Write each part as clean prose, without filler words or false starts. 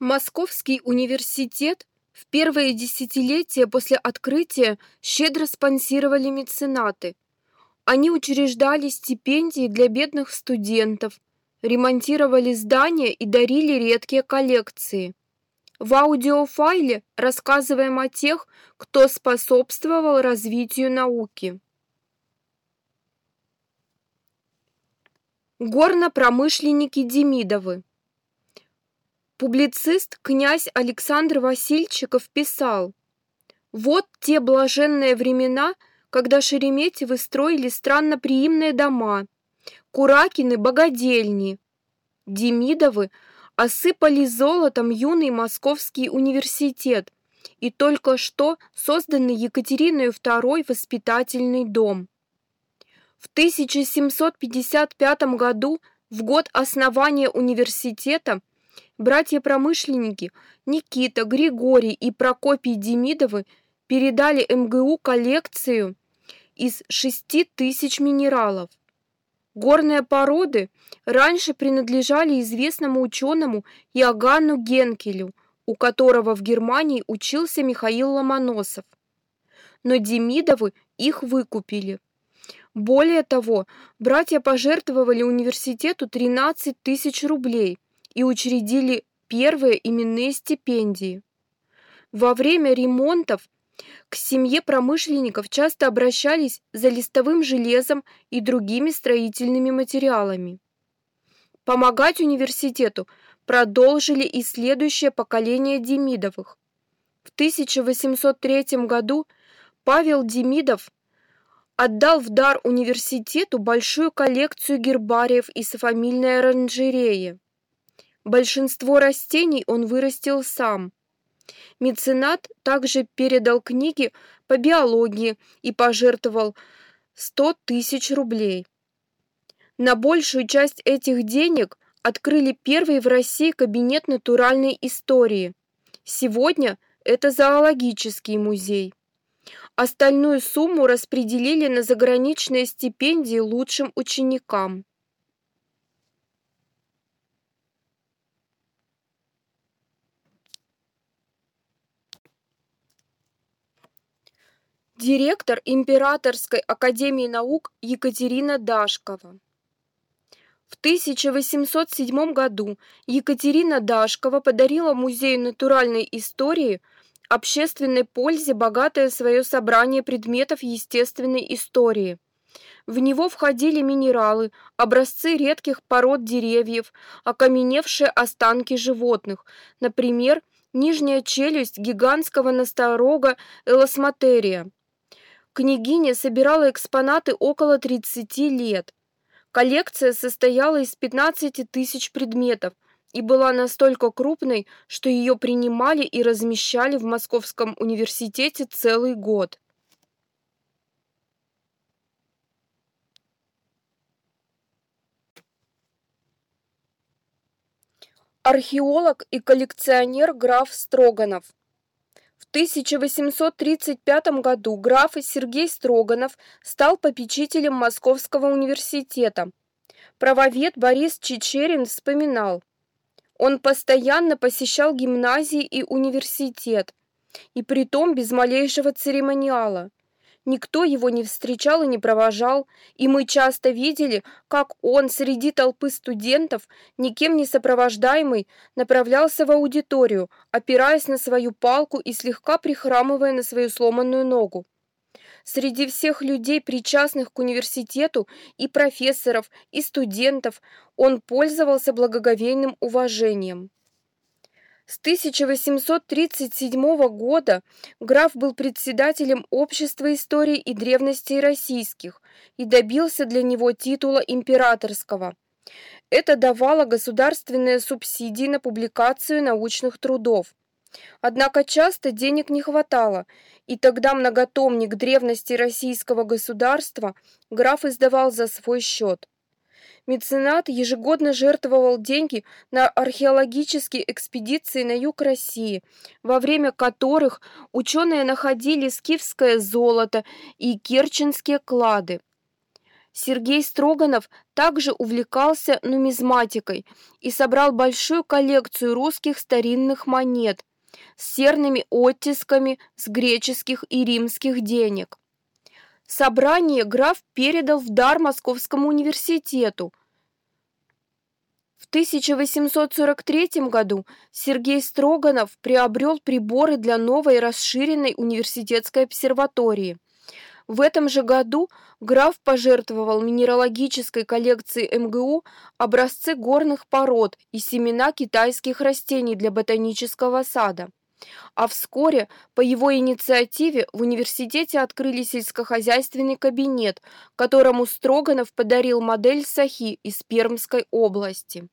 Московский университет в первые десятилетия после открытия щедро спонсировали меценаты. Они учреждали стипендии для бедных студентов, ремонтировали здания и дарили редкие коллекции. В аудиофайле рассказываем о тех, кто способствовал развитию науки. Горно-промышленники Демидовы. Публицист князь Александр Васильчиков писал: «Вот те блаженные времена, когда Шереметьевы строили странноприимные дома, Куракины – богадельни, Демидовы осыпали золотом юный Московский университет и только что созданный Екатериной II воспитательный дом. В 1755 году, в год основания университета, братья-промышленники Никита, Григорий и Прокопий Демидовы передали МГУ коллекцию из 6000 минералов. Горные породы раньше принадлежали известному ученому Иоганну Генкелю, у которого в Германии учился Михаил Ломоносов. Но Демидовы их выкупили. Более того, братья пожертвовали университету 13 000 рублей и учредили первые именные стипендии. Во время ремонтов к семье промышленников часто обращались за листовым железом и другими строительными материалами. Помогать университету продолжили и следующее поколение Демидовых. В 1803 году Павел Демидов отдал в дар университету большую коллекцию гербариев и фамильной оранжереи. Большинство растений он вырастил сам. Меценат также передал книги по биологии и пожертвовал 100 000 рублей. На большую часть этих денег открыли первый в России кабинет натуральной истории. Сегодня это зоологический музей. Остальную сумму распределили на заграничные стипендии лучшим ученикам. Директор Императорской академии наук Екатерина Дашкова. В 1807 году Екатерина Дашкова подарила Музею натуральной истории общественной пользе богатое свое собрание предметов естественной истории. В него входили минералы, образцы редких пород деревьев, окаменевшие останки животных, например, нижняя челюсть гигантского носорога Элосматерия. Княгиня собирала экспонаты около 30 лет. Коллекция состояла из 15 000 предметов и была настолько крупной, что ее принимали и размещали в Московском университете целый год. Археолог и коллекционер граф Строганов. В 1835 году граф Сергей Строганов стал попечителем Московского университета. Правовед Борис Чичерин вспоминал: он постоянно посещал гимназии и университет, и притом без малейшего церемониала. Никто его не встречал и не провожал, и мы часто видели, как он среди толпы студентов, никем не сопровождаемый, направлялся в аудиторию, опираясь на свою палку и слегка прихрамывая на свою сломанную ногу. Среди всех людей, причастных к университету, и профессоров, и студентов, он пользовался благоговейным уважением. С 1837 года граф был председателем Общества истории и древностей российских и добился для него титула императорского. Это давало государственные субсидии на публикацию научных трудов. Однако часто денег не хватало, и тогда многотомник древности российского государства граф издавал за свой счет. Меценат ежегодно жертвовал деньги на археологические экспедиции на юг России, во время которых ученые находили скифское золото и керченские клады. Сергей Строганов также увлекался нумизматикой и собрал большую коллекцию русских старинных монет с серными оттисками с греческих и римских денег. Собрание граф передал в дар Московскому университету. В 1843 году Сергей Строганов приобрел приборы для новой расширенной университетской обсерватории. В этом же году граф пожертвовал минералогической коллекции МГУ образцы горных пород и семена китайских растений для ботанического сада. А вскоре по его инициативе в университете открыли сельскохозяйственный кабинет, которому Строганов подарил модель сахи из Пермской области.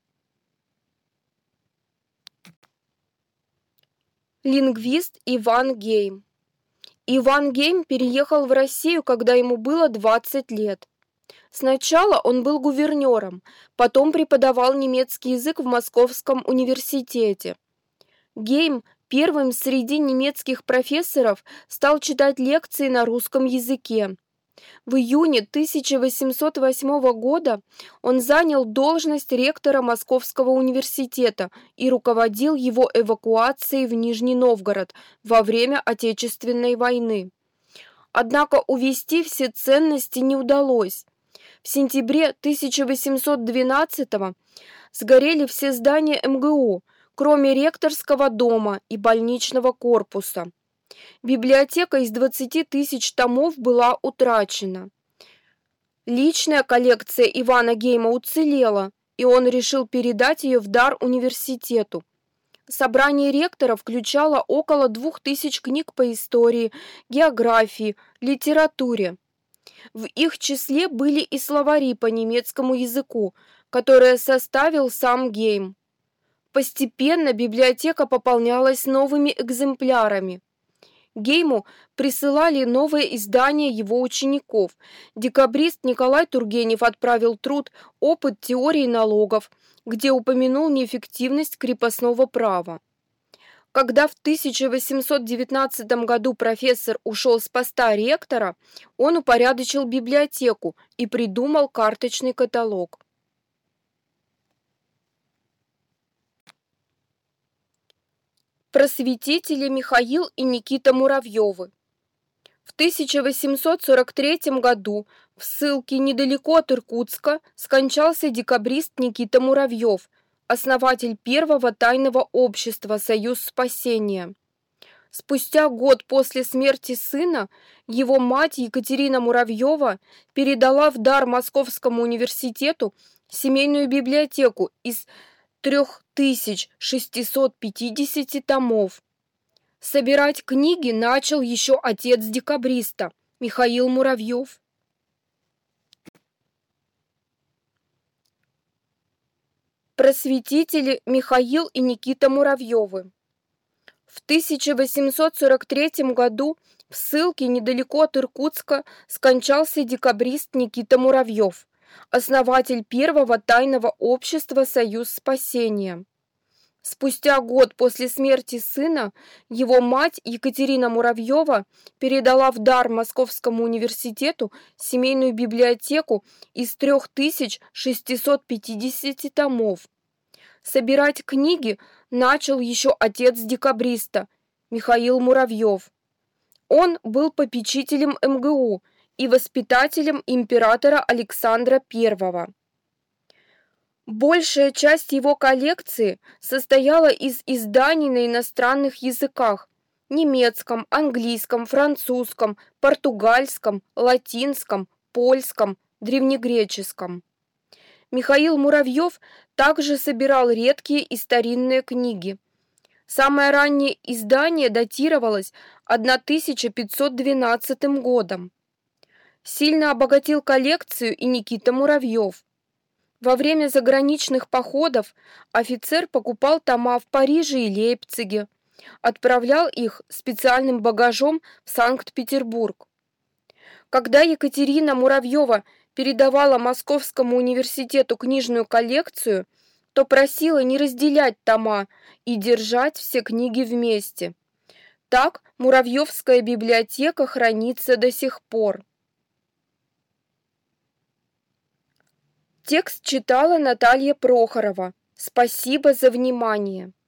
Лингвист Иван Гейм. Иван Гейм переехал в Россию, когда ему было 20 лет. Сначала он был гувернером, потом преподавал немецкий язык в Московском университете. Гейм первым среди немецких профессоров стал читать лекции на русском языке. В июне 1808 года он занял должность ректора Московского университета и руководил его эвакуацией в Нижний Новгород во время Отечественной войны. Однако увезти все ценности не удалось. В сентябре 1812 сгорели все здания МГУ, кроме ректорского дома и больничного корпуса. Библиотека из 20 тысяч томов была утрачена. Личная коллекция Ивана Гейма уцелела, и он решил передать ее в дар университету. Собрание ректора включало около 2000 книг по истории, географии, литературе. В их числе были и словари по немецкому языку, которые составил сам Гейм. Постепенно библиотека пополнялась новыми экземплярами. Гейму присылали новые издания его учеников. Декабрист Николай Тургенев отправил труд «Опыт теории налогов», где упомянул неэффективность крепостного права. Когда в 1819 году профессор ушел с поста ректора, он упорядочил библиотеку и придумал карточный каталог. Просветители Михаил и Никита Муравьевы. В 1843 году в ссылке недалеко от Иркутска скончался декабрист Никита Муравьев, основатель первого тайного общества «Союз спасения». Спустя год после смерти сына его мать Екатерина Муравьева передала в дар Московскому университету семейную библиотеку из 3650 томов. Собирать книги начал еще отец декабриста Михаил Муравьев. Просветители Михаил и Никита Муравьевы. В 1843 году в ссылке недалеко от Иркутска скончался декабрист Никита Муравьев, основатель первого тайного общества «Союз спасения». Спустя год после смерти сына его мать Екатерина Муравьева передала в дар Московскому университету семейную библиотеку из 3650 томов. Собирать книги начал еще отец декабриста Михаил Муравьев. Он был попечителем МГУ и воспитателем императора Александра I. Большая часть его коллекции состояла из изданий на иностранных языках – немецком, английском, французском, португальском, латинском, польском, древнегреческом. Михаил Муравьев также собирал редкие и старинные книги. Самое раннее издание датировалось 1512 годом. Сильно обогатил коллекцию и Никита Муравьев. Во время заграничных походов офицер покупал тома в Париже и Лейпциге, отправлял их специальным багажом в Санкт-Петербург. Когда Екатерина Муравьева передавала Московскому университету книжную коллекцию, то просила не разделять тома и держать все книги вместе. Так Муравьевская библиотека хранится до сих пор. Текст читала Наталья Прохорова. Спасибо за внимание.